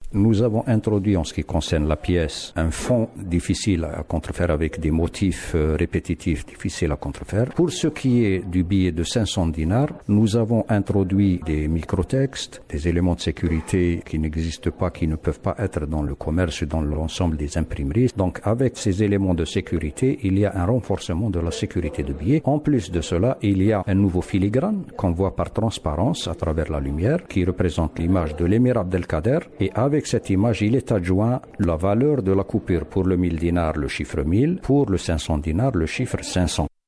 Nous avons introduit, en ce qui concerne la pièce, un fond difficile à contrefaire avec des motifs répétitifs difficiles à contrefaire. Pour ce qui est du billet de 500 dinars, nous avons introduit des microtextes, des éléments de sécurité qui n'existent pas, qui ne peuvent pas être dans le commerce, dans l'ensemble des imprimeries. Donc, avec ces éléments de sécurité, il y a un renforcement de la sécurité de billets. En plus de cela, il y a un nouveau filigrane qu'on voit par transparence à travers la lumière, qui représente l'image de l'émir Abdelkader. Et avec cette image, il est adjoint la valeur de la coupure. Pour le 1000 dinars, le chiffre 1000. Pour le 500 dinars, le chiffre 500.